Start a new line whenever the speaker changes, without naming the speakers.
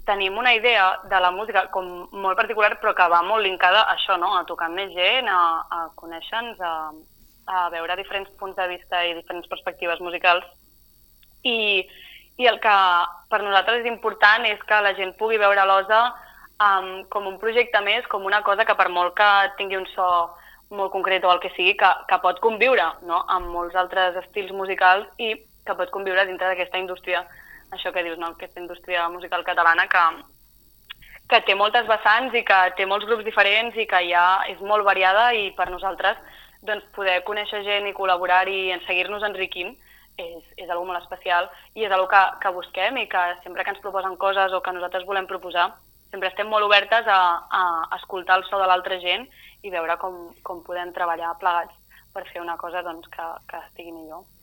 tenim una idea de la música com molt particular, però que va molt linkada a això, no? A tocar amb més gent, a conèixer-nos, a veure diferents punts de vista i diferents perspectives musicals. I el que per nosaltres és important és que la gent pugui veure l'OSA com un projecte més, com una cosa que per molt que tingui un so molt concret o el que sigui, que pot conviure, no? Amb molts altres estils musicals i que pot conviure dintre d'aquesta indústria, això que dius, no? Aquesta indústria musical catalana que té moltes vessants i que té molts grups diferents i que ja és molt variada, i per nosaltres doncs, poder conèixer gent i col·laborar-hi i seguir-nos enriquint és algo molt especial, i és algo que busquem, i que sempre que ens proposen coses o que nosaltres volem proposar, sempre estem molt obertes a escoltar el so de l'altra gent i veure com podem treballar plegats per fer una cosa doncs, que estigui millor.